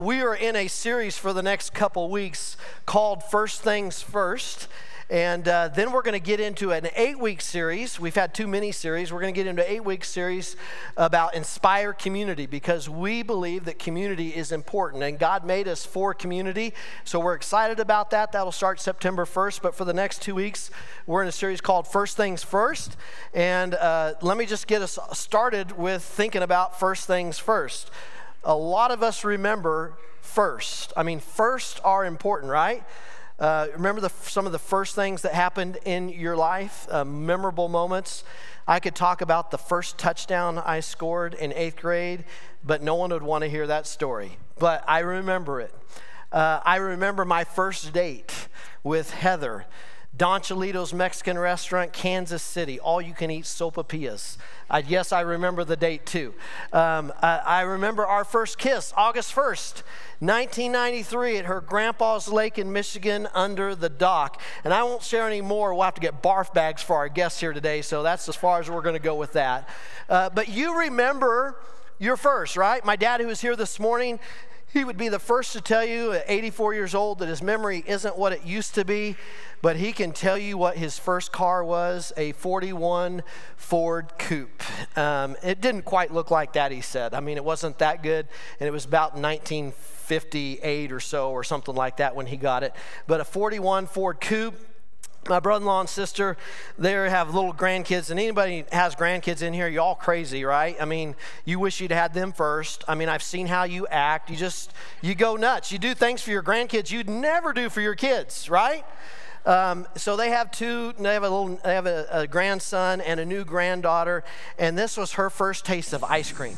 We are in a series for the next couple weeks called First Things First. And then we're going to get into an 8-week series. We've had 2 mini-series. We're going to get into an 8-week series about Inspire Community because we believe that community is important. And God made us for community, so we're excited about that. That'll start September 1st. But for the next 2 weeks, we're in a series called First Things First. And let me just get us started with thinking about first things first. A lot of us remember first. I mean, first are important, right? Remember some of the first things that happened in your life, memorable moments. I could talk about the first touchdown I scored in 8th grade, but no one would want to hear that story. But I remember it. I remember my first date with Heather. Don Cholito's Mexican restaurant, Kansas City, all-you-can-eat sopapillas. Yes, I remember the date too. I remember our first kiss, August 1st, 1993 at her grandpa's lake in Michigan under the dock. And I won't share any more. We'll have to get barf bags for our guests here today, so that's as far as we're going to go with that. But you remember your first, right? My dad, who was here this morning, he would be the first to tell you at 84 years old that his memory isn't what it used to be, but he can tell you what his first car was, a 41 Ford Coupe. It didn't quite look like that, he said. I mean, it wasn't that good, and it was about 1958 or so or something like that when he got it. But a 41 Ford Coupe. My brother-in-law and sister, they have little grandkids, and anybody has grandkids in here, you're all crazy, right? I mean, you wish you'd had them first. I mean, I've seen how you act. You go nuts. You do things for your grandkids you'd never do for your kids, right? So they have a grandson and a new granddaughter, and this was her first taste of ice cream.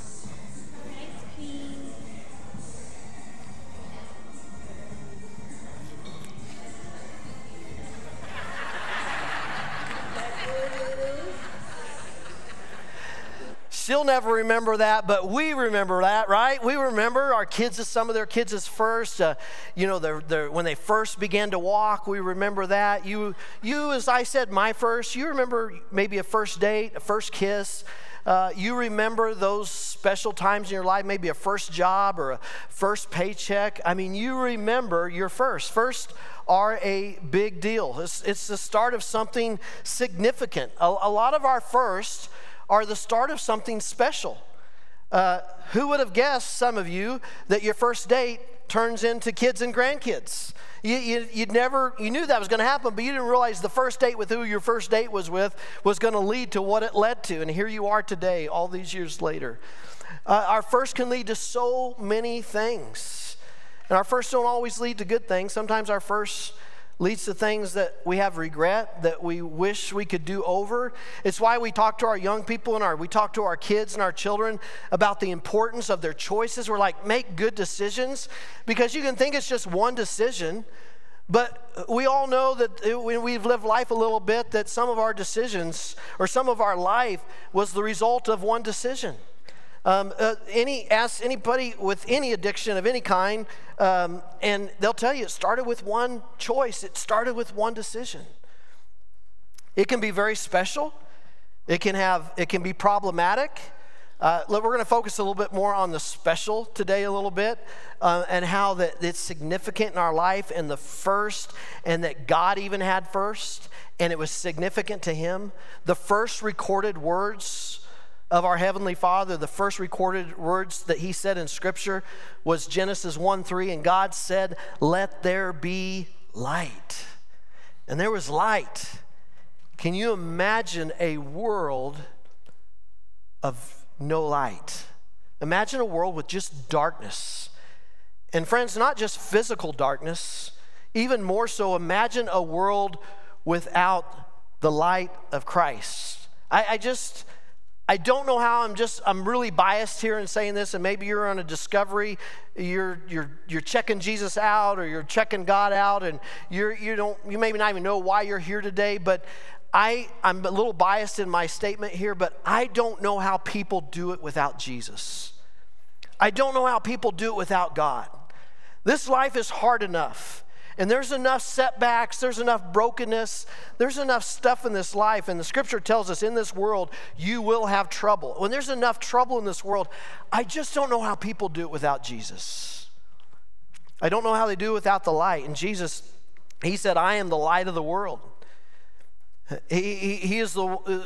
She'll never remember that, but we remember that, right? We remember our kids, some of their kids' first, when they first began to walk, we remember that. You, as I said, my first, you remember maybe a first date, a first kiss. You remember those special times in your life, maybe a first job or a first paycheck. I mean, you remember your first. First are a big deal. It's the start of something significant. A lot of our firsts are the start of something special. Who would have guessed, some of you, that your first date turns into kids and grandkids? You knew that was going to happen, but you didn't realize the first date with who your first date was with was going to lead to what it led to. And here you are today, all these years later. Our first can lead to so many things. And our first don't always lead to good things. Sometimes our first leads to things that we have regret, that we wish we could do over. It's why we talk to our young people and we talk to our kids and our children about the importance of their choices. We're like, make good decisions, because you can think it's just one decision, but we all know that when we've lived life a little bit, that some of our decisions or some of our life was the result of one decision. Ask anybody with any addiction of any kind, and they'll tell you it started with one choice. It started with one decision. It can be very special. It can be problematic. We're going to focus a little bit more on the special today a little bit, and how that it's significant in our life, and the first, and that God even had first, and it was significant to Him. The first recorded words of our Heavenly Father, the first recorded words that He said in Scripture was Genesis 1:3, and God said, "Let there be light." And there was light. Can you imagine a world of no light? Imagine a world with just darkness. And friends, not just physical darkness, even more so, imagine a world without the light of Christ. I don't know how. I'm really biased here in saying this, and maybe you're on a discovery, you're checking Jesus out, or you're checking God out, and you maybe not even know why you're here today, but I'm a little biased in my statement here, but I don't know how people do it without Jesus. I don't know how people do it without God. This life is hard enough. And there's enough setbacks, there's enough brokenness, there's enough stuff in this life. And the Scripture tells us in this world, you will have trouble. When there's enough trouble in this world, I just don't know how people do it without Jesus. I don't know how they do without the light. And Jesus, he said, I am the light of the world. He is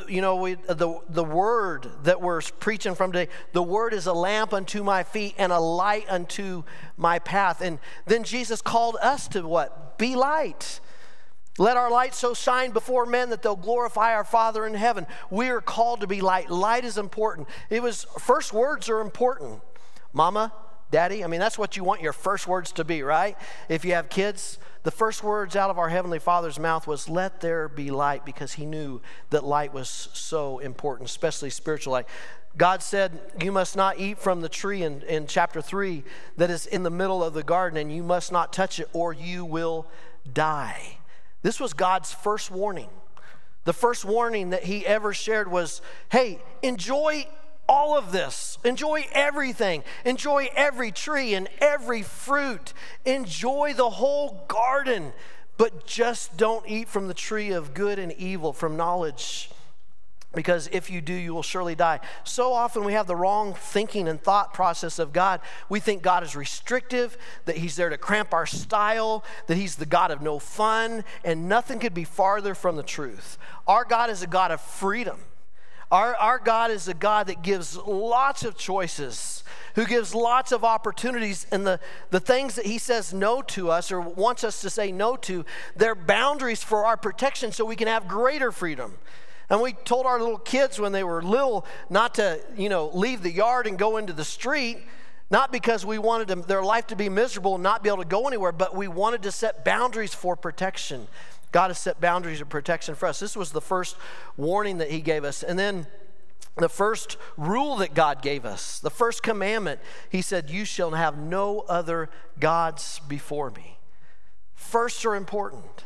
the word that we're preaching from today. The word is a lamp unto my feet and a light unto my path. And then Jesus called us to what? Be light. Let our light so shine before men that they'll glorify our Father in heaven. We are called to be light. Light is important. First words are important. Mama, Daddy, that's what you want your first words to be, right? If you have kids, the first words out of our Heavenly Father's mouth was, let there be light, because he knew that light was so important, especially spiritual light. God said, you must not eat from the tree in chapter 3 that is in the middle of the garden, and you must not touch it or you will die. This was God's first warning. The first warning that he ever shared was, hey, enjoy all of this. Enjoy everything. Enjoy every tree and every fruit. Enjoy the whole garden. But just don't eat from the tree of good and evil, from knowledge. Because if you do, you will surely die. So often we have the wrong thinking and thought process of God. We think God is restrictive, that he's there to cramp our style, that he's the God of no fun, and nothing could be farther from the truth. Our God is a God of freedom. Our God is a God that gives lots of choices, who gives lots of opportunities, and the things that he says no to us or wants us to say no to, they're boundaries for our protection so we can have greater freedom. And we told our little kids when they were little not to, leave the yard and go into the street, not because we wanted their life to be miserable and not be able to go anywhere, but we wanted to set boundaries for protection. God has set boundaries of protection for us. This was the first warning that he gave us. And then the first rule that God gave us, the first commandment, he said, you shall have no other gods before me. Firsts are important.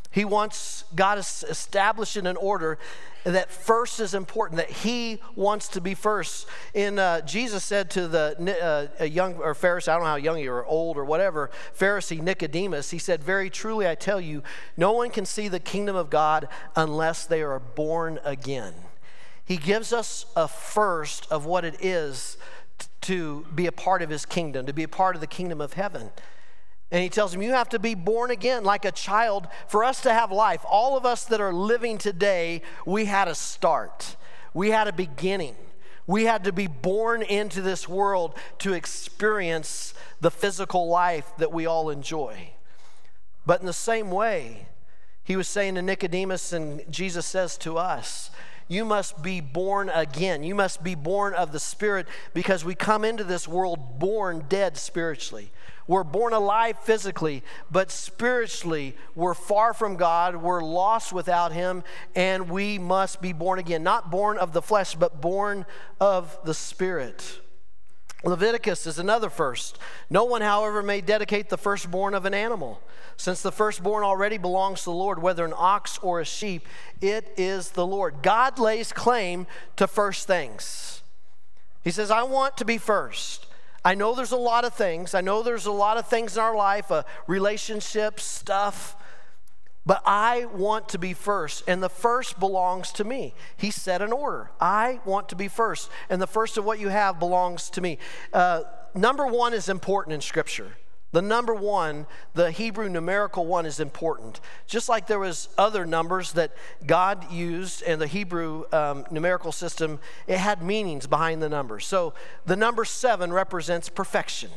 God is establishing an order that first is important, that he wants to be first. Jesus said to a young or Pharisee, I don't know how young you or old or whatever, Pharisee Nicodemus, he said, very truly I tell you, no one can see the kingdom of God unless they are born again. He gives us a first of what it is to be a part of his kingdom, to be a part of the kingdom of heaven. And he tells him, you have to be born again like a child for us to have life. All of us that are living today, we had a start. We had a beginning. We had to be born into this world to experience the physical life that we all enjoy. But in the same way, he was saying to Nicodemus, and Jesus says to us, you must be born again. You must be born of the Spirit, because we come into this world born dead spiritually. We're born alive physically, but spiritually, we're far from God. We're lost without him, and we must be born again. Not born of the flesh, but born of the Spirit. Leviticus is another first. No one, however, may dedicate the firstborn of an animal, since the firstborn already belongs to the Lord, whether an ox or a sheep, it is the Lord. God lays claim to first things. He says, I want to be first. I know there's a lot of things. I know there's a lot of things in our life, relationships, stuff, but I want to be first, and the first belongs to me. He set an order. I want to be first, and the first of what you have belongs to me. Number one is important in Scripture. The number one, the Hebrew numerical one, is important. Just like there was other numbers that God used in the Hebrew numerical system, it had meanings behind the numbers. So the number 7 represents perfection.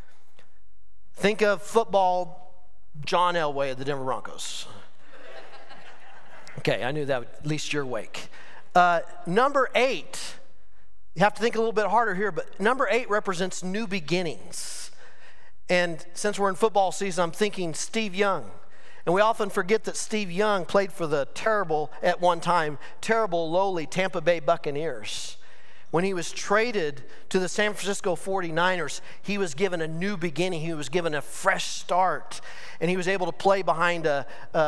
Think of football, John Elway of the Denver Broncos. Okay, I knew that, at least you're awake. Number 8, you have to think a little bit harder here, but number 8 represents new beginnings. And since we're in football season, I'm thinking Steve Young. And we often forget that Steve Young played for the terrible, lowly Tampa Bay Buccaneers. When he was traded to the San Francisco 49ers, he was given a new beginning. He was given a fresh start. And he was able to play behind one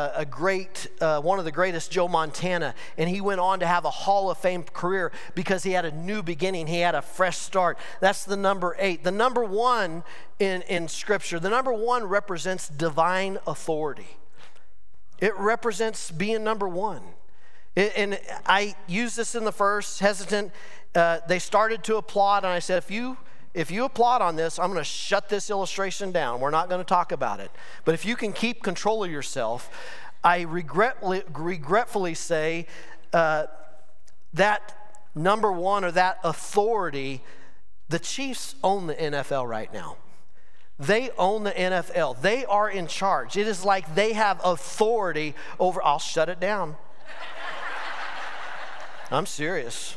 of the greatest, Joe Montana. And he went on to have a Hall of Fame career because he had a new beginning. He had a fresh start. That's the number 8. The number 1 in Scripture, the number 1 represents divine authority. It represents being number 1. And I used this in the first, hesitant. They started to applaud, and I said, if you if you applaud on this, I'm going to shut this illustration down. We're not going to talk about it. But if you can keep control of yourself, I regretfully say that number one, or that authority, the Chiefs own the NFL right now. They own the NFL. They are in charge. It is like they have authority over, I'll shut it down. I'm serious.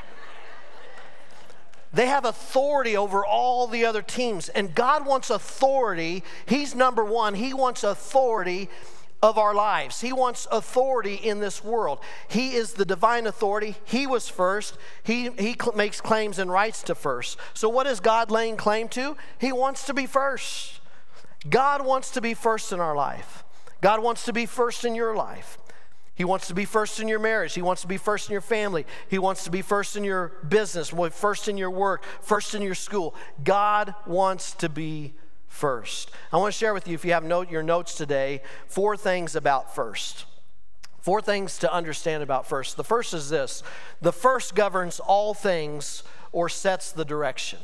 They have authority over all the other teams. And God wants authority. He's number one. He wants authority of our lives. He wants authority in this world. He is the divine authority. He was first. He makes claims and rights to first. So what is God laying claim to? He wants to be first. God wants to be first in our life. God wants to be first in your life. He wants to be first in your marriage. He wants to be first in your family. He wants to be first in your business, first in your work, first in your school. God wants to be first. I want to share with you, if you have your notes today, 4 things about first. 4 things to understand about first. The first is this: the first governs all things or sets the direction.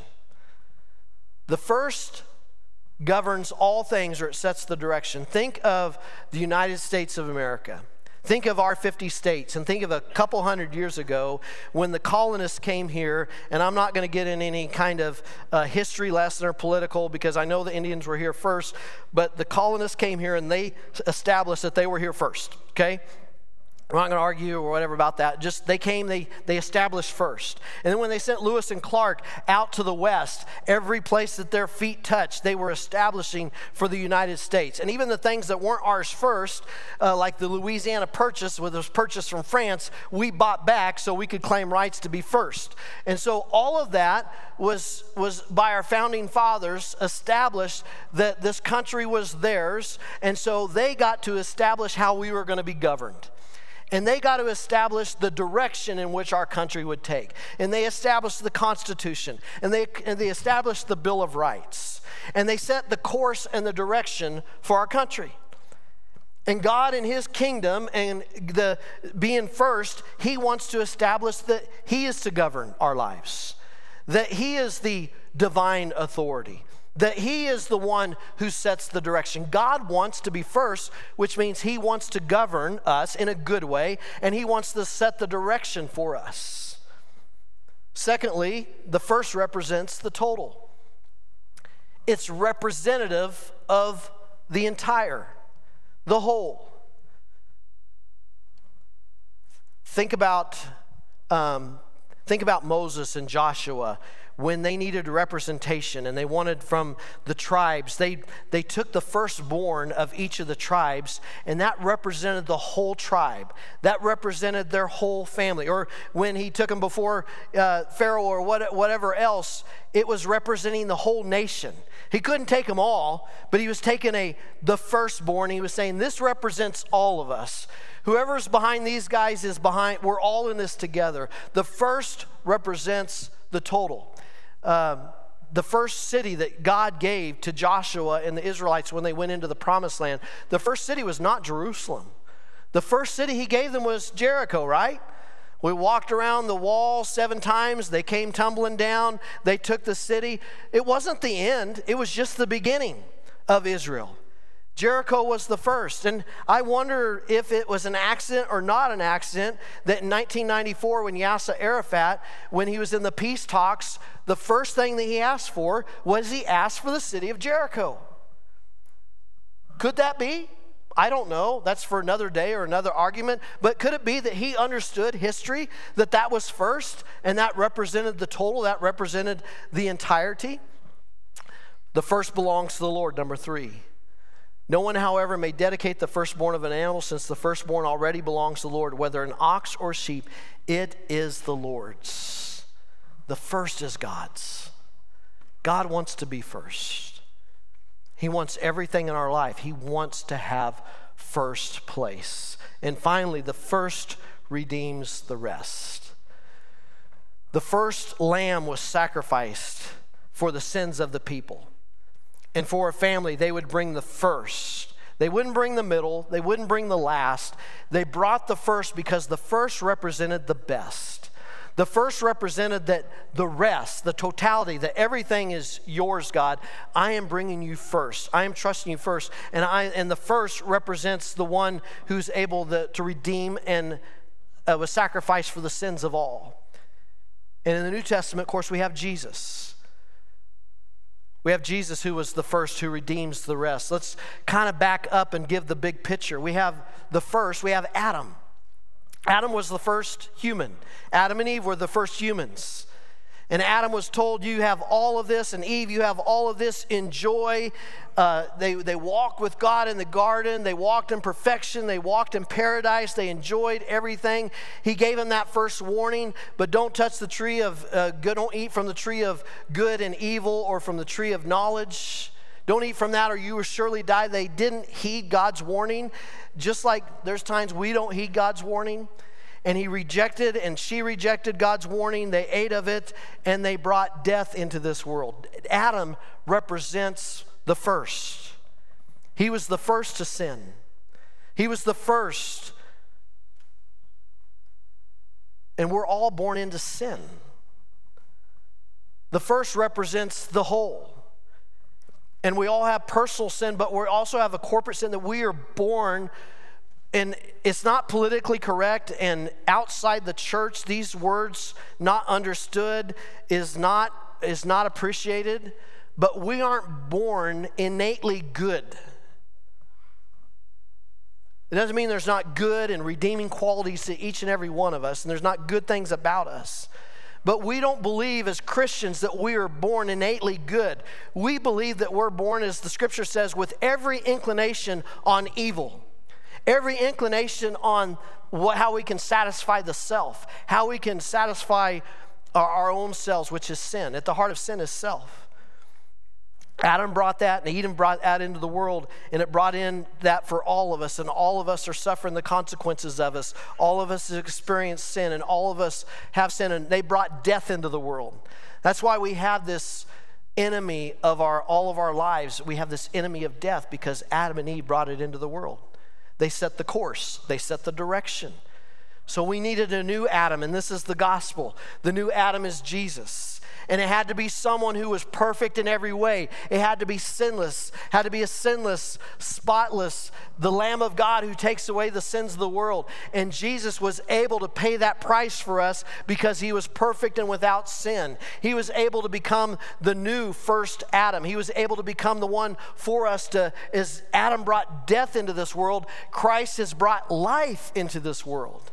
The first governs all things or it sets the direction. Think of the United States of America. Think of our 50 states, and think of a couple hundred years ago when the colonists came here. And I'm not going to get in any kind of history lesson or political, because I know the Indians were here first, but the colonists came here and they established that they were here first, okay? I'm not going to argue or whatever about that. Just they came, they established first. And then when they sent Lewis and Clark out to the west, every place that their feet touched, they were establishing for the United States. And even the things that weren't ours first, like the Louisiana Purchase, which was purchased from France, we bought back so we could claim rights to be first. And so all of that was by our founding fathers established that this country was theirs. And so they got to establish how we were going to be governed. And they got to establish the direction in which our country would take. And they established the Constitution. And they established the Bill of Rights. And they set the course and the direction for our country. And God in His kingdom and being first, He wants to establish that He is to govern our lives. That He is the divine authority. That He is the one who sets the direction. God wants to be first, which means He wants to govern us in a good way, and He wants to set the direction for us. Secondly, the first represents the total. It's representative of the entire, the whole. Think about Moses and Joshua. When they needed representation and they wanted from the tribes, they took the firstborn of each of the tribes, and that represented the whole tribe. That represented their whole family. Or when he took them before Pharaoh or whatever else, it was representing the whole nation. He couldn't take them all, but he was taking the firstborn. He was saying, this represents all of us. Whoever's behind these guys is behind. We're all in this together. The first represents the total. The first city that God gave to Joshua and the Israelites when they went into the promised land, the first city was not Jerusalem. The first city He gave them was Jericho, right? We walked around the wall 7 times. They came tumbling down. They took the city. It wasn't the end. It was just the beginning of Israel. Jericho was the first. And I wonder if it was an accident or not an accident that in 1994 when Yasser Arafat, when he was in the peace talks, the first thing that he asked for was he asked for the city of Jericho. Could that be? I don't know. That's for another day or another argument. But could it be that he understood history, that was first, and that represented the total, that represented the entirety? The first belongs to the Lord, number 3. No one, however, may dedicate the firstborn of an animal, since the firstborn already belongs to the Lord, whether an ox or sheep, it is the Lord's. The first is God's. God wants to be first. He wants everything in our life. He wants to have first place. And finally, the first redeems the rest. The first lamb was sacrificed for the sins of the people. And for a family, they would bring the first. They wouldn't bring the middle. They wouldn't bring the last. They brought the first because the first represented the best. The first represented that the rest, the totality, that everything is yours, God. I am bringing you first. I am trusting you first. And the first represents the one who's able to redeem and was sacrificed for the sins of all. And in the New Testament, of course, we have Jesus. We have Jesus who was the first who redeems the rest. Let's kind of back up and give the big picture. We have Adam. Adam was the first human. Adam and Eve were the first humans. And Adam was told, you have all of this, and Eve, you have all of this. Enjoy. They walked with God in the garden. They walked in perfection. They walked in paradise. They enjoyed everything. He gave them that first warning, but don't touch the tree of good. Don't eat from the tree of good and evil or from the tree of knowledge. Don't eat from that or you will surely die. They didn't heed God's warning, just like there's times we don't heed God's warning. And he rejected and she rejected God's warning. They ate of it and they brought death into this world. Adam represents the first. He was the first to sin. He was the first. And we're all born into sin. The first represents the whole. And we all have personal sin, but we also have a corporate sin that we are born. And it's not politically correct, and outside the church, these words not understood is not appreciated, but we aren't born innately good. It doesn't mean there's not good and redeeming qualities to each and every one of us, and there's not good things about us. But we don't believe as Christians that we are born innately good. We believe that we're born, as the scripture says, with every inclination on evil. Every inclination on how we can satisfy the self, how we can satisfy our own selves, which is sin. At the heart of sin is self. Adam brought that, and Eden brought that into the world, and it brought in that for all of us, and all of us are suffering the consequences of us. All of us have experienced sin, and all of us have sin, and they brought death into the world. That's why we have this enemy of all of our lives. We have this enemy of death because Adam and Eve brought it into the world. They set the course. They set the direction. So we needed a new Adam, and this is the gospel. The new Adam is Jesus. And it had to be someone who was perfect in every way. It had to be sinless, had to be a sinless, spotless, the Lamb of God who takes away the sins of the world. And Jesus was able to pay that price for us because he was perfect and without sin. He was able to become the new first Adam. He was able to become the one for us as Adam brought death into this world, Christ has brought life into this world.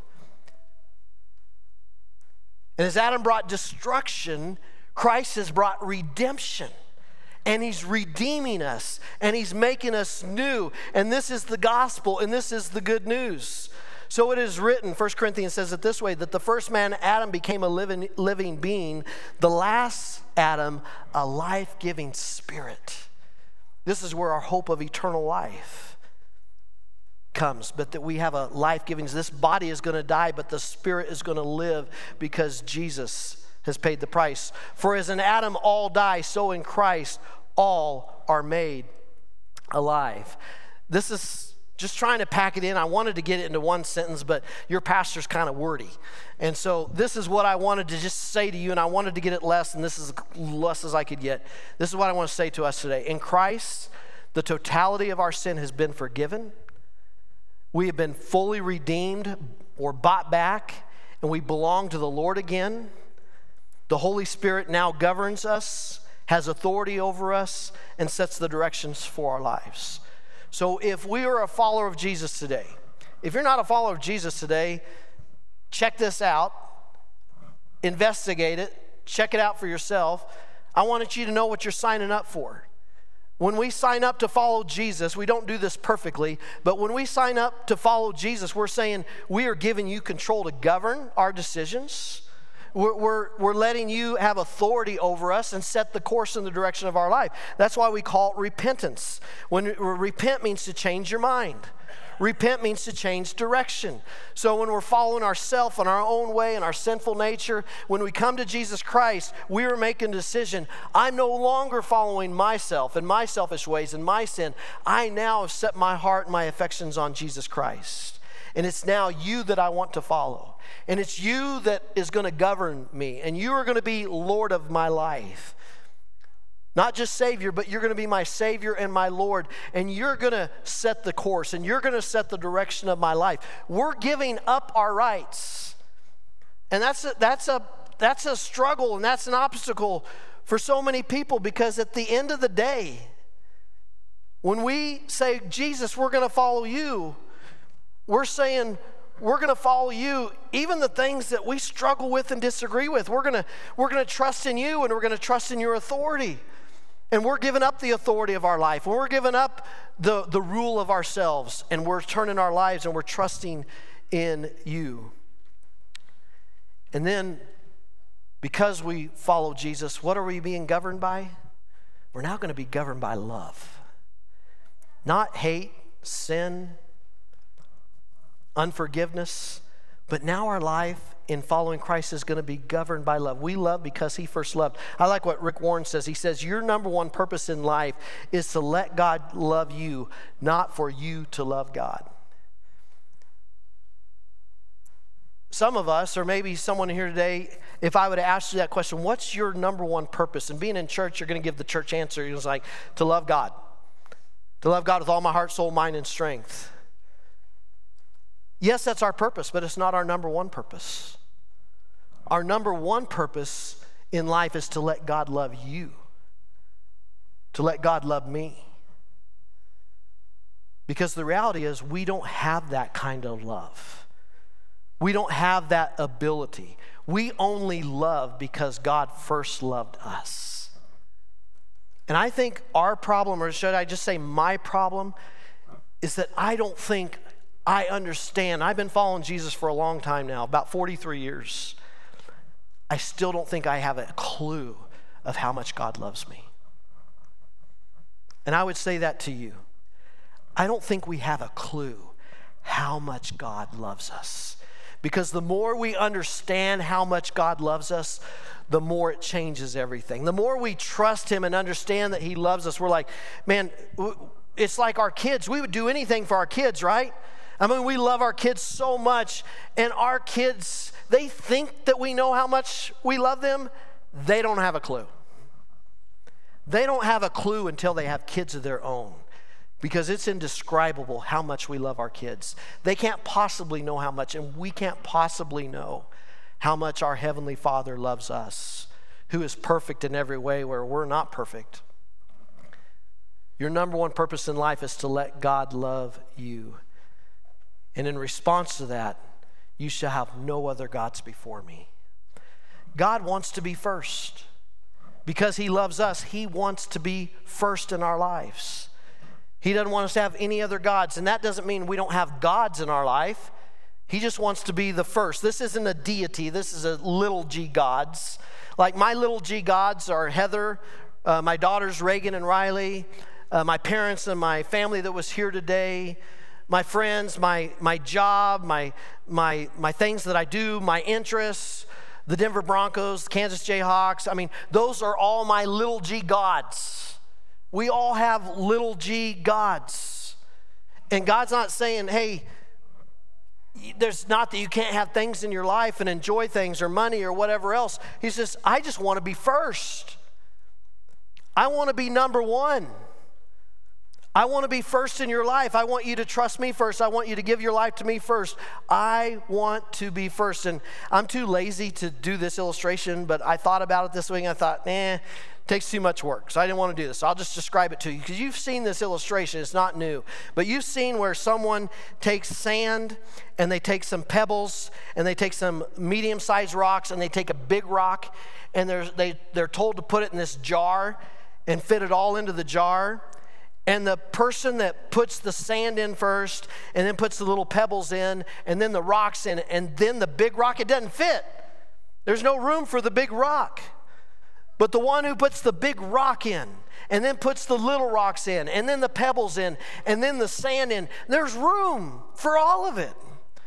And as Adam brought destruction, Christ has brought redemption, and he's redeeming us, and he's making us new, and this is the gospel, and this is the good news. So it is written, 1 Corinthians says it this way, that the first man, Adam, became a living being, the last Adam, a life-giving spirit. This is where our hope of eternal life comes, but that we have a life-giving. This body is going to die, but the spirit is going to live because Jesus has paid the price. For as in Adam all die, so in Christ all are made alive. This is just trying to pack it in. I wanted to get it into one sentence, but your pastor's kind of wordy. And so this is what I wanted to just say to you, and I wanted to get it less, and this is as less as I could get. This is what I want to say to us today. In Christ, the totality of our sin has been forgiven. We have been fully redeemed or bought back, and we belong to the Lord again. The Holy Spirit now governs us, has authority over us, and sets the directions for our lives. So if we are a follower of Jesus today, if you're not a follower of Jesus today, check this out, investigate it, check it out for yourself. I wanted you to know what you're signing up for. When we sign up to follow Jesus, we don't do this perfectly, but when we sign up to follow Jesus, we're saying we are giving you control to govern our decisions. We're letting you have authority over us and set the course in the direction of our life. That's why we call it repentance. Repent means to change your mind. Repent means to change direction. So when we're following ourselves and our own way and our sinful nature, when we come to Jesus Christ, we are making a decision. I'm no longer following myself and my selfish ways and my sin. I now have set my heart and my affections on Jesus Christ. And it's now you that I want to follow. And it's you that is going to govern me. And you are going to be Lord of my life. Not just Savior, but you're going to be my Savior and my Lord. And you're going to set the course. And you're going to set the direction of my life. We're giving up our rights. And that's a struggle, and that's an obstacle for so many people, because at the end of the day, when we say, Jesus, we're going to follow you, we're saying we're going to follow you, even the things that we struggle with and disagree with. We're going to trust in you, and we're going to trust in your authority. And we're giving up the authority of our life. And we're giving up the rule of ourselves, and we're turning our lives, and we're trusting in you. And then, because we follow Jesus, what are we being governed by? We're now going to be governed by love. Not hate, sin, unforgiveness, but now our life in following Christ is going to be governed by love. We love because he first loved. I like what Rick Warren says. He says, your number one purpose in life is to let God love you, not for you to love God. Some of us, or maybe someone here today, if I would ask you that question, what's your number one purpose? And being in church, you're going to give the church answer. It's like, to love God. To love God with all my heart, soul, mind, and strength. Yes, that's our purpose, but it's not our number one purpose. Our number one purpose in life is to let God love you. To let God love me. Because the reality is, we don't have that kind of love. We don't have that ability. We only love because God first loved us. And I think our problem, or should I just say my problem, is that I don't think I understand. I've been following Jesus for a long time now, about 43 years. I still don't think I have a clue of how much God loves me. And I would say that to you. I don't think we have a clue how much God loves us. Because the more we understand how much God loves us, the more it changes everything. The more we trust him and understand that he loves us, we're like, man, it's like our kids. We would do anything for our kids, right? I mean, we love our kids so much, and our kids, they think that we know how much we love them. They don't have a clue. They don't have a clue until they have kids of their own. Because it's indescribable how much we love our kids. They can't possibly know how much, and we can't possibly know how much our Heavenly Father loves us, who is perfect in every way where we're not perfect. Your number one purpose in life is to let God love you. And in response to that, you shall have no other gods before me. God wants to be first. Because he loves us, he wants to be first in our lives. He doesn't want us to have any other gods. And that doesn't mean we don't have gods in our life. He just wants to be the first. This isn't a deity. This is a little g gods. Like my little g gods are Heather, my daughters Reagan and Riley, my parents and my family that was here today, my friends, my job, my things that I do, my interests, the Denver Broncos, the Kansas Jayhawks. I mean, those are all my little g gods. We all have little g gods. And God's not saying, hey, there's not that you can't have things in your life and enjoy things or money or whatever else. He says, I just want to be first. I want to be number one. I want to be first in your life. I want you to trust me first. I want you to give your life to me first. I want to be first. And I'm too lazy to do this illustration, but I thought about it this week and I thought, takes too much work, so I didn't want to do this. So I'll just describe it to you, because you've seen this illustration. It's not new. But you've seen where someone takes sand, and they take some pebbles, and they take some medium-sized rocks, and they take a big rock, and they're told to put it in this jar and fit it all into the jar. And the person that puts the sand in first, and then puts the little pebbles in, and then the rocks in, and then the big rock, it doesn't fit. There's no room for the big rock. But the one who puts the big rock in, and then puts the little rocks in, and then the pebbles in, and then the sand in, there's room for all of it.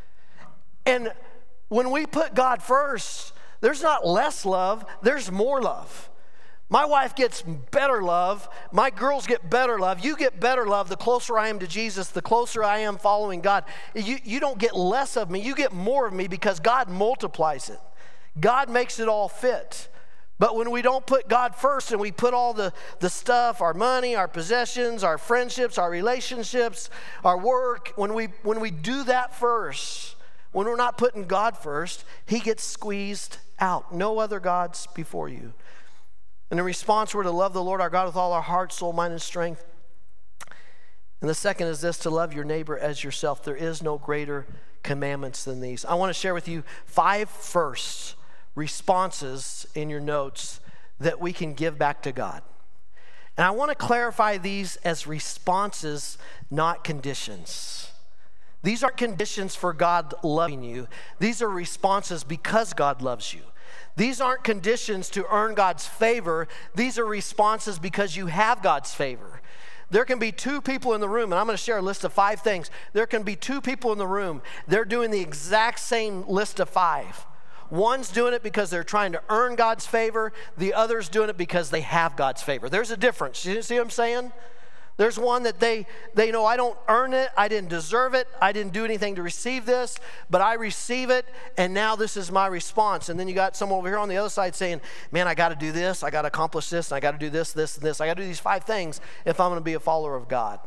And when we put God first, there's not less love, there's more love. My wife gets better love. My girls get better love. You get better love. The closer I am to Jesus, the closer I am following God. You don't get less of me. You get more of me because God multiplies it. God makes it all fit. But when we don't put God first and we put all the stuff, our money, our possessions, our friendships, our relationships, our work, when we do that first, when we're not putting God first, he gets squeezed out. No other gods before you. And in response, we're to love the Lord our God with all our heart, soul, mind, and strength. And the second is this, to love your neighbor as yourself. There is no greater commandments than these. I want to share with you 5 first responses in your notes that we can give back to God. And I want to clarify these as responses, not conditions. These aren't conditions for God loving you. These are responses because God loves you. These aren't conditions to earn God's favor. These are responses because you have God's favor. There can be 2 people in the room, and I'm going to share a list of 5 things. There can be 2 people in the room. They're doing the exact same list of 5. One's doing it because they're trying to earn God's favor. The other's doing it because they have God's favor. There's a difference. You see what I'm saying? There's one that they know, I don't earn it, I didn't deserve it, I didn't do anything to receive this, but I receive it, and now this is my response. And then you got someone over here on the other side saying, man, I got to do this, I got to accomplish this, and I got to do this, this, and this. I got to do these 5 things if I'm going to be a follower of God.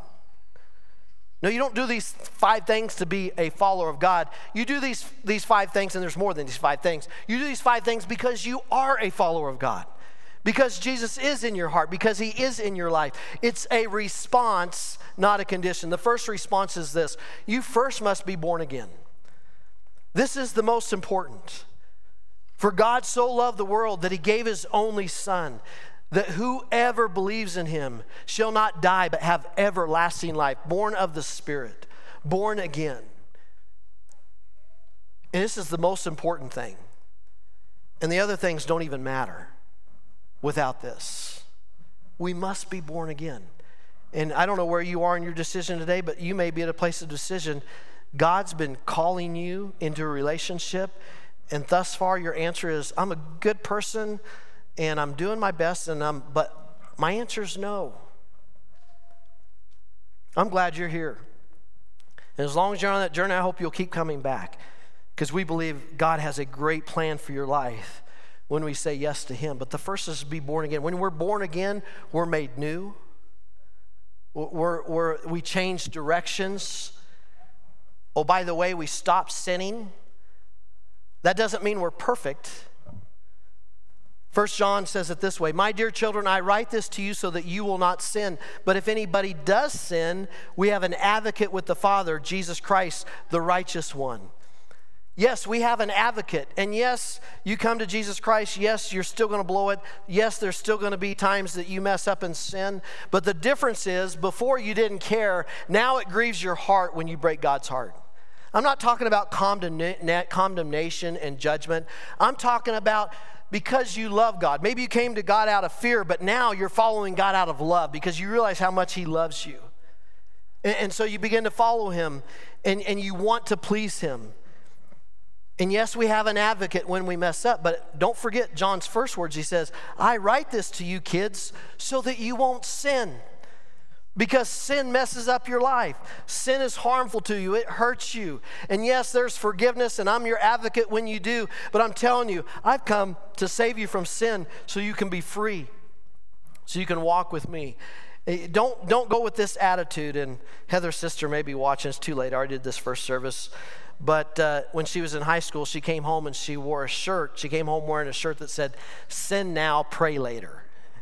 No, you don't do these 5 things to be a follower of God. You do these 5 things, and there's more than these 5 things. You do these 5 things because you are a follower of God. Because Jesus is in your heart, because he is in your life. It's a response, not a condition. The first response is this: you first must be born again. This is the most important. For God so loved the world that he gave his only Son, that whoever believes in him shall not die but have everlasting life, born of the Spirit, born again. And this is the most important thing. And the other things don't even matter without this. We must be born again. And I don't know where you are in your decision today, but you may be at a place of decision. God's been calling you into a relationship, and thus far your answer is, I'm a good person, and I'm doing my best, but my answer is no. I'm glad you're here. And as long as you're on that journey, I hope you'll keep coming back, because we believe God has a great plan for your life when we say yes to him. But the first is to be born again. When we're born again, we're made new. We change directions. Oh, by the way, we stop sinning. That doesn't mean we're perfect. 1 John says it this way: my dear children, I write this to you so that you will not sin. But if anybody does sin, we have an advocate with the Father, Jesus Christ, the righteous one. Yes, we have an advocate. And yes, you come to Jesus Christ. Yes, you're still going to blow it. Yes, there's still going to be times that you mess up and sin. But the difference is, before you didn't care, now it grieves your heart when you break God's heart. I'm not talking about condemnation and judgment. I'm talking about because you love God. Maybe you came to God out of fear, but now you're following God out of love because you realize how much he loves you. And so you begin to follow him, and you want to please him. And yes, we have an advocate when we mess up, but don't forget John's first words. He says, I write this to you, kids, so that you won't sin. Because sin messes up your life. Sin is harmful to you. It hurts you. And yes, there's forgiveness, and I'm your advocate when you do. But I'm telling you, I've come to save you from sin so you can be free, so you can walk with me. Don't go with this attitude. And Heather's sister may be watching. It's too late. I already did this first service. But when she was in high school, she came home and she wore a shirt. She came home wearing a shirt that said, sin now, pray later.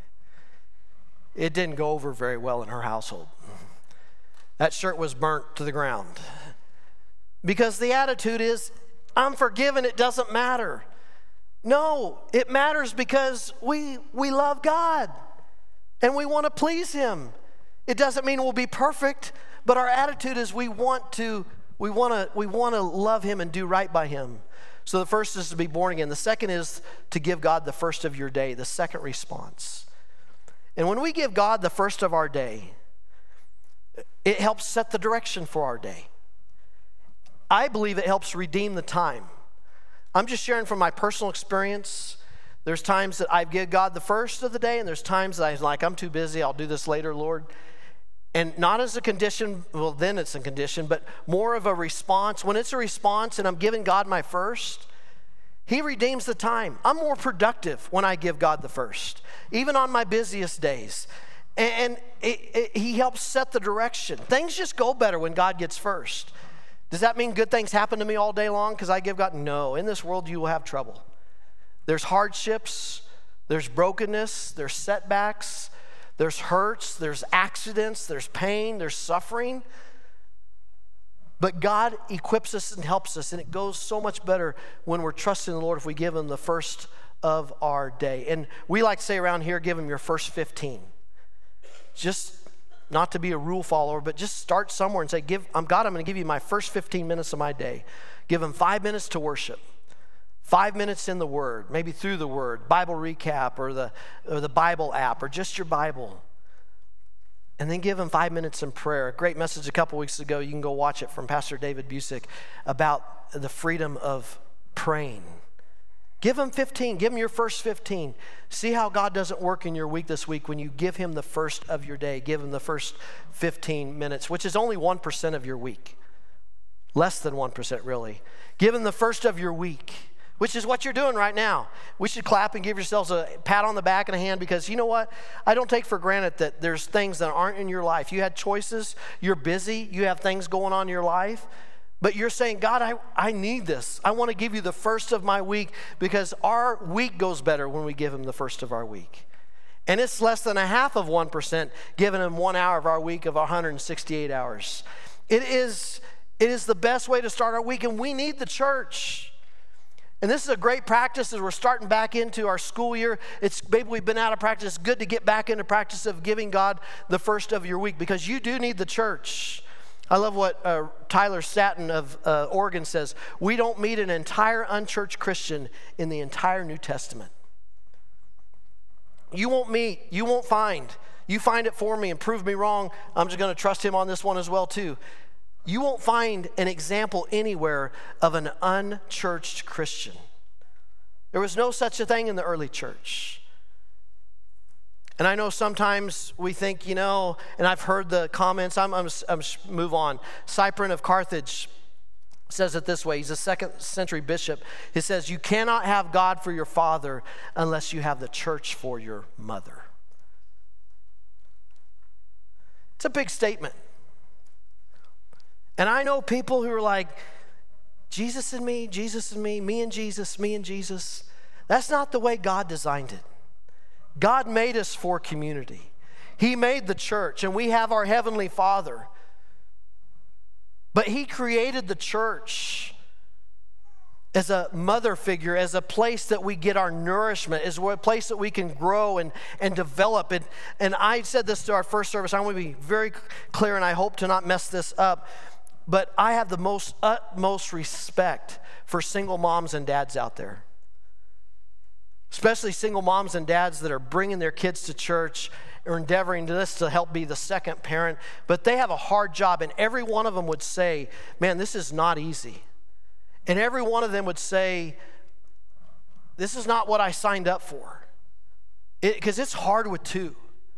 It didn't go over very well in her household. That shirt was burnt to the ground. Because the attitude is, I'm forgiven, it doesn't matter. No, it matters because we love God and we want to please him. It doesn't mean we'll be perfect, but our attitude is we want to love him and do right by him. So the first is to be born again. The second is to give God the first of your day, the second response. And when we give God the first of our day, it helps set the direction for our day. I believe it helps redeem the time. I'm just sharing from my personal experience There's times that I give God the first of the day, and there's times that I'm like, I'm too busy, I'll do this later, Lord. And not as a condition, well, then it's a condition, but more of a response. When it's a response and I'm giving God my first, He redeems the time. I'm more productive when I give God the first, even on my busiest days. And He helps set the direction. Things just go better when God gets first. Does that mean good things happen to me all day long because I give God? No. In this world, you will have trouble. There's hardships, there's brokenness, there's setbacks, there's hurts, there's accidents, there's pain, there's suffering. But God equips us and helps us, and it goes so much better when we're trusting the Lord if we give Him the first of our day. And we like to say around here, give Him your first 15. Just not to be a rule follower, but just start somewhere and say, God, I'm going to give you my first 15 minutes of my day. Give Him 5 minutes to worship, 5 minutes in the Word, maybe through the Word, Bible recap or the Bible app or just your Bible. And then give Him 5 minutes in prayer. A great message a couple weeks ago, you can go watch it, from Pastor David Busick about the freedom of praying. Give Him 15. Give Him your first 15. See how God doesn't work in your week this week when you give Him the first of your day. Give Him the first 15 minutes, which is only 1% of your week. Less than 1%, really. Give Him the first of your week, which is what you're doing right now. We should clap and give yourselves a pat on the back and a hand, because you know what? I don't take for granted that there's things that aren't in your life. You had choices. You're busy. You have things going on in your life. But you're saying, God, I need this. I want to give you the first of my week, because our week goes better when we give Him the first of our week. And it's less than a half of 1%, giving Him 1 hour of our week of 168 hours. It is the best way to start our week, and we need the church. And this is a great practice as we're starting back into our school year. Maybe we've been out of practice. It's good to get back into practice of giving God the first of your week, because you do need the church. I love what Tyler Staton of Oregon says. We don't meet an entire unchurched Christian in the entire New Testament. You won't find. You find it for me and prove me wrong. I'm just going to trust Him on this one as well too. You won't find an example anywhere of an unchurched Christian. There was no such a thing in the early church. And I know sometimes we think, and I've heard the comments, I'm move on. Cyprian of Carthage says it this way. He's a 2nd century bishop. He says, you cannot have God for your father unless you have the church for your mother. It's a big statement. And I know people who are like, Jesus and me, me and Jesus, me and Jesus. That's not the way God designed it. God made us for community. He made the church, and we have our Heavenly Father. But He created the church as a mother figure, as a place that we get our nourishment, as a place that we can grow and develop. And I said this to our first service. I want to be very clear, and I hope to not mess this up. But I have the utmost respect for single moms and dads out there. Especially single moms and dads that are bringing their kids to church or endeavoring to help be the second parent. But they have a hard job, and every one of them would say, man, this is not easy. And every one of them would say, this is not what I signed up for. Because it's hard with two.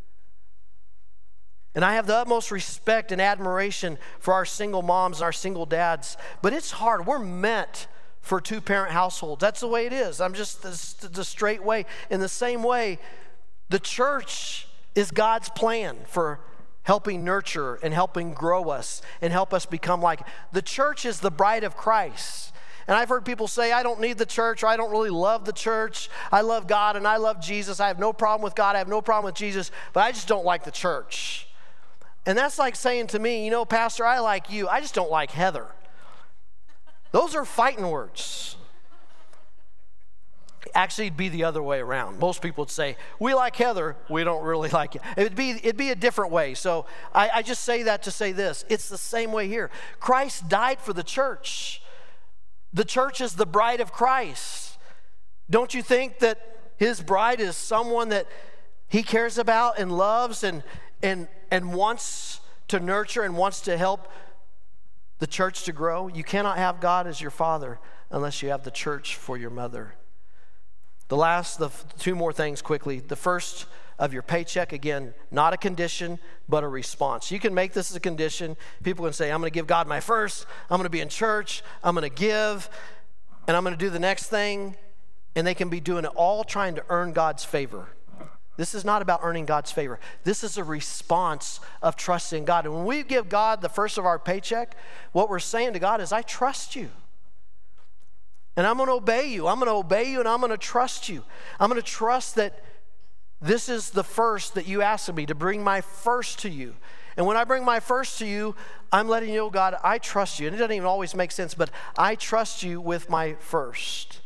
And I have the utmost respect and admiration for our single moms and our single dads. But it's hard. We're meant for two-parent households. That's the way it is. I'm just the straight way. In the same way, the church is God's plan for helping nurture and helping grow us and help us become like. The church is the bride of Christ. And I've heard people say, I don't need the church, or I don't really love the church. I love God and I love Jesus. I have no problem with God. I have no problem with Jesus, but I just don't like the church. And that's like saying to me, Pastor, I like you. I just don't like Heather. Those are fighting words. Actually, it'd be the other way around. Most people would say, we like Heather, we don't really like you. It'd be a different way. So I just say that to say this. It's the same way here. Christ died for the church. The church is the bride of Christ. Don't you think that His bride is someone that He cares about and loves and wants to nurture and wants to help the church to grow? You cannot have God as your father unless you have the church for your mother. The two more things quickly. The first of your paycheck, again, not a condition, but a response. You can make this as a condition. People can say, I'm going to give God my first, I'm going to be in church, I'm going to give, and I'm going to do the next thing. And they can be doing it all trying to earn God's favor. This is not about earning God's favor. This is a response of trusting God. And when we give God the first of our paycheck, what we're saying to God is, I trust you. And I'm going to obey you. I'm going to obey you and I'm going to trust you. I'm going to trust that this is the first that you asked of me, to bring my first to you. And when I bring my first to you, I'm letting you know, God, I trust you. And it doesn't even always make sense, but I trust you with my first.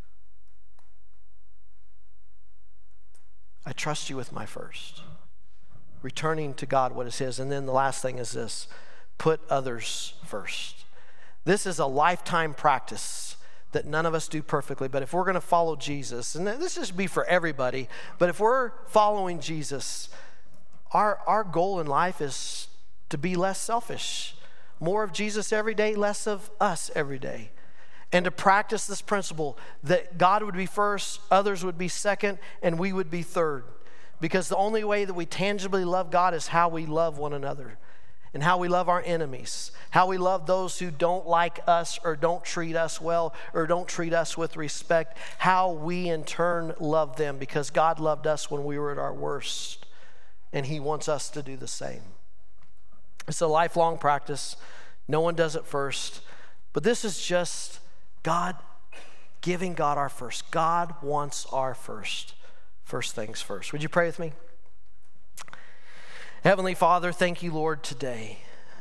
I trust you with my first. Returning to God what is his. And then the last thing is this: put others first. This is a lifetime practice that none of us do perfectly, but if we're going to follow Jesus, and this should be for everybody, but if we're following Jesus, our goal in life is to be less selfish. More of Jesus every day, less of us every day. And to practice this principle that God would be first, others would be second, and we would be third. Because the only way that we tangibly love God is how we love one another, and how we love our enemies, how we love those who don't like us or don't treat us well or don't treat us with respect, how we in turn love them, because God loved us when we were at our worst, and he wants us to do the same. It's a lifelong practice. No one does it first, but this is just God giving God our first. God wants our first. First things first. Would you pray with me? Heavenly Father, thank you, Lord, today.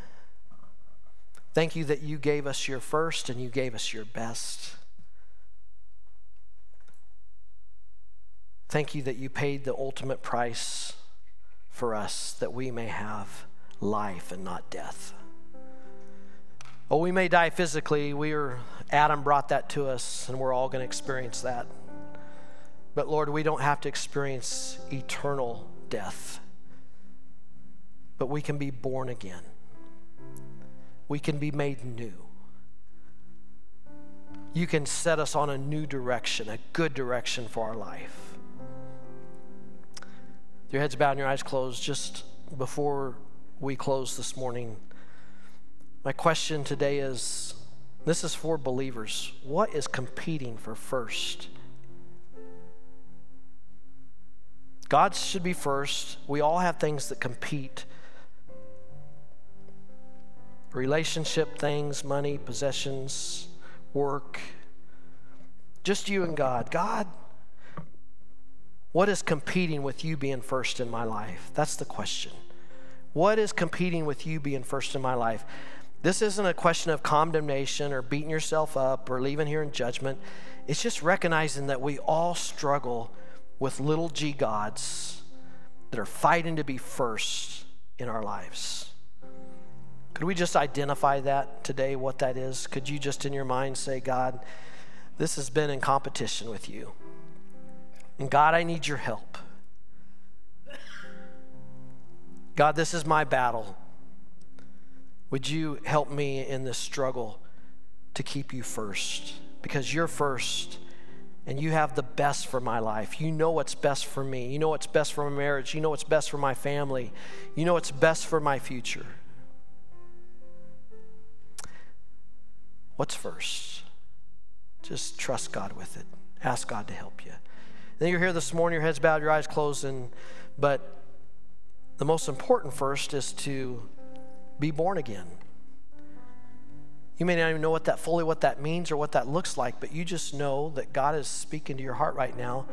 Thank you that you gave us your first and you gave us your best. Thank you that you paid the ultimate price for us, that we may have life and not death. Oh, we may die physically. Adam brought that to us, and we're all going to experience that. But Lord, we don't have to experience eternal death. But we can be born again. We can be made new. You can set us on a new direction, a good direction for our life. Your heads bowed and your eyes closed. Just before we close this morning, my question today is, this is for believers. What is competing for first? God should be first. We all have things that compete. Relationship things, money, possessions, work. Just you and God. God, what is competing with you being first in my life? That's the question. What is competing with you being first in my life? This isn't a question of condemnation or beating yourself up or leaving here in judgment. It's just recognizing that we all struggle with little g gods that are fighting to be first in our lives. Could we just identify that today, what that is? Could you just in your mind say, God, this has been in competition with you. And God, I need your help. God, this is my battle. Would you help me in this struggle to keep you first? Because you're first, and you have the best for my life. You know what's best for me. You know what's best for my marriage. You know what's best for my family. You know what's best for my future. What's first? Just trust God with it. Ask God to help you. Then you're here this morning, your head's bowed, your eyes closed, but the most important first is to be born again. You may not even know what that means or what that looks like, but you just know that God is speaking to your heart right now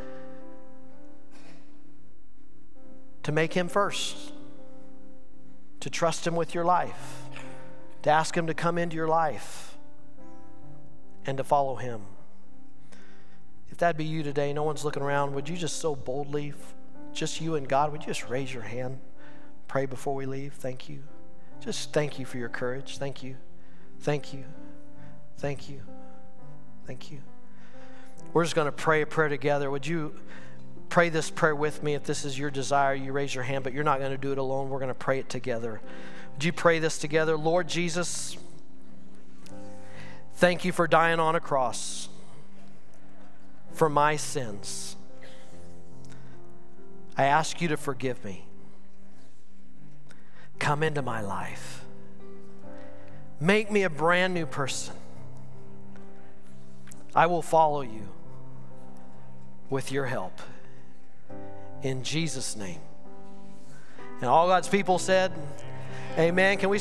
to make him first, to trust him with your life, to ask him to come into your life, and to follow him. If that'd be you today, no one's looking around, would you just so boldly, just you and God, would you just raise your hand, pray before we leave? Thank you. Just thank you for your courage. Thank you. Thank you. Thank you. Thank you. We're just going to pray a prayer together. Would you pray this prayer with me? If this is your desire, you raise your hand, but you're not going to do it alone. We're going to pray it together. Would you pray this together? Lord Jesus, thank you for dying on a cross for my sins. I ask you to forgive me. Come into my life. Make me a brand new person. I will follow you with your help. In Jesus' name. And all God's people said, amen. Can we